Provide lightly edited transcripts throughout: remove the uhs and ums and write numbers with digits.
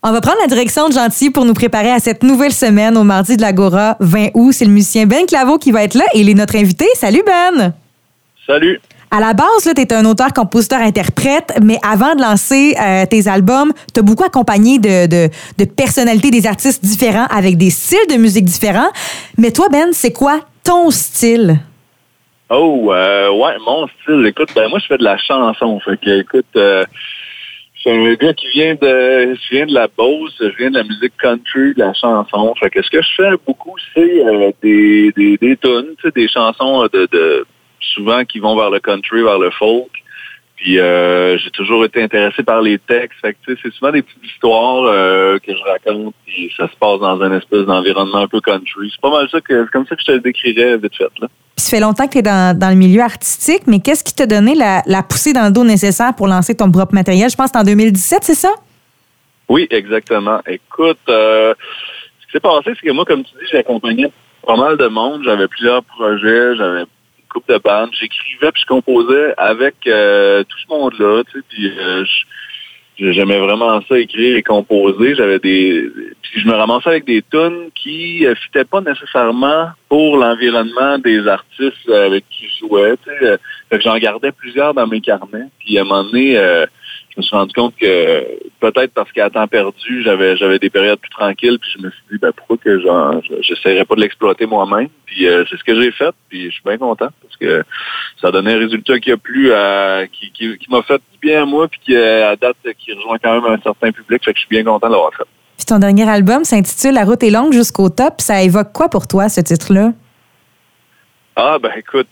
On va prendre la direction de Gentilly pour nous préparer à cette nouvelle semaine au mardi de l'Agora 20 août. C'est le musicien Ben Claveau qui va être là et il est notre invité. Salut Ben! Salut! À la base, tu es un auteur, compositeur, interprète, mais avant de lancer tes albums, tu as beaucoup accompagné de personnalités, des artistes différents avec des styles de musique différents. Mais toi, Ben, c'est quoi ton style? Ouais, mon style. Écoute, moi, je fais de la chanson. Fait que, écoute, je suis un gars qui je viens de la Beauce, je viens de la musique country, de la chanson. Fait que ce que je fais beaucoup, c'est des tunes, tu sais, des chansons de souvent qui vont vers le country, vers le folk. Puis j'ai toujours été intéressé par les textes. Fait que, tu sais, c'est souvent des petites histoires que je raconte, puis ça se passe dans un espèce d'environnement un peu country. C'est pas mal ça c'est comme ça que je te le décrirais vite fait, là. Puis ça fait longtemps que tu es dans le milieu artistique, mais qu'est-ce qui t'a donné la poussée dans le dos nécessaire pour lancer ton propre matériel? Je pense que c'est en 2017, c'est ça? Oui, exactement. Écoute, ce qui s'est passé, c'est que moi, comme tu dis, j'accompagnais pas mal de monde. J'avais plusieurs projets, j'avais une couple de bandes. J'écrivais puis je composais avec tout ce monde-là, tu sais, puis j'aimais vraiment ça, écrire et composer. Puis je me ramassais avec des tunes qui fitaient pas nécessairement pour l'environnement des artistes avec qui je jouais. Tu sais. Fait que j'en gardais plusieurs dans mes carnets. Puis à un moment donné, je me suis rendu compte que peut-être parce qu'à temps perdu, j'avais des périodes plus tranquilles. Puis je me suis dit, pourquoi que j'essaierais pas de l'exploiter moi-même. Puis c'est ce que j'ai fait. Puis je suis bien content parce que ça a donné un résultat qui a plu qui m'a fait du bien à moi. Puis à date, qui rejoint quand même un certain public. Fait que je suis bien content de l'avoir fait. Puis ton dernier album s'intitule La route est longue jusqu'au top. Ça évoque quoi pour toi, ce titre-là? Écoute,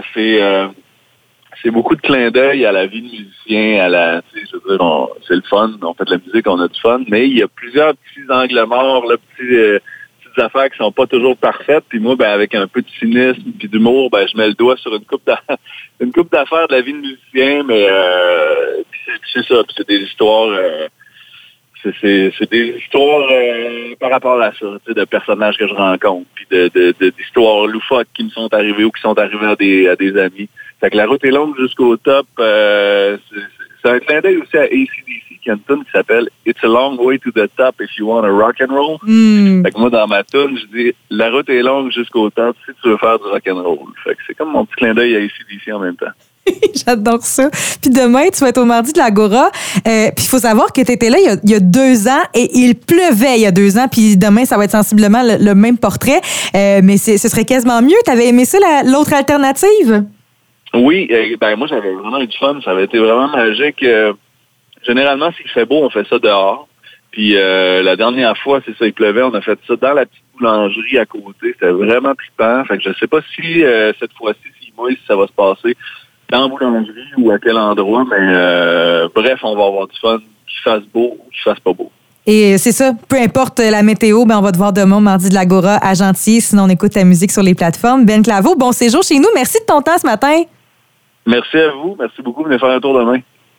c'est beaucoup de clins d'œil à la vie de musicien, tu sais, je veux dire, c'est le fun, on fait de la musique, on a du fun, mais il y a plusieurs petits angles morts, là, petites affaires qui sont pas toujours parfaites, puis moi, avec un peu de cynisme puis d'humour, je mets le doigt sur une coupe d'affaires de la vie de musicien, mais c'est ça, puis c'est des histoires... C'est des histoires par rapport à ça, tu sais, de personnages que je rencontre, puis d'histoires loufoques qui me sont arrivées ou qui sont arrivées à des amis. Fait que la route est longue jusqu'au top. C'est un clin d'œil aussi à AC/DC, qui a une tune qui s'appelle It's a long way to the top if you want to rock and roll. Fait que moi, dans ma tune, je dis la route est longue jusqu'au top si tu veux faire du rock and roll. Fait que c'est comme mon petit clin d'œil à AC/DC en même temps. J'adore ça. Puis demain, tu vas être au mardi de l'Agora. Puis il faut savoir que tu étais là il y a 2 ans et il pleuvait il y a 2 ans. Puis demain, ça va être sensiblement le même portrait. Mais ce serait quasiment mieux. Tu avais aimé ça, l'autre alternative? Oui. Moi, j'avais vraiment eu du fun. Ça avait été vraiment magique. Généralement, s'il fait beau, on fait ça dehors. Puis la dernière fois, c'est ça, il pleuvait. On a fait ça dans la petite boulangerie à côté. C'était vraiment trippant. Fait que je sais pas si cette fois-ci, si ça va se passer dans la boulangerie ou à quel endroit, mais bref, on va avoir du fun, qu'il fasse beau ou qu'il fasse pas beau. Et c'est ça, peu importe la météo, on va te voir demain au mardi de l'Agora à Gentilly, sinon on écoute ta musique sur les plateformes. Ben Claveau, bon séjour chez nous. Merci de ton temps ce matin. Merci à vous. Merci beaucoup. Venez faire un tour demain.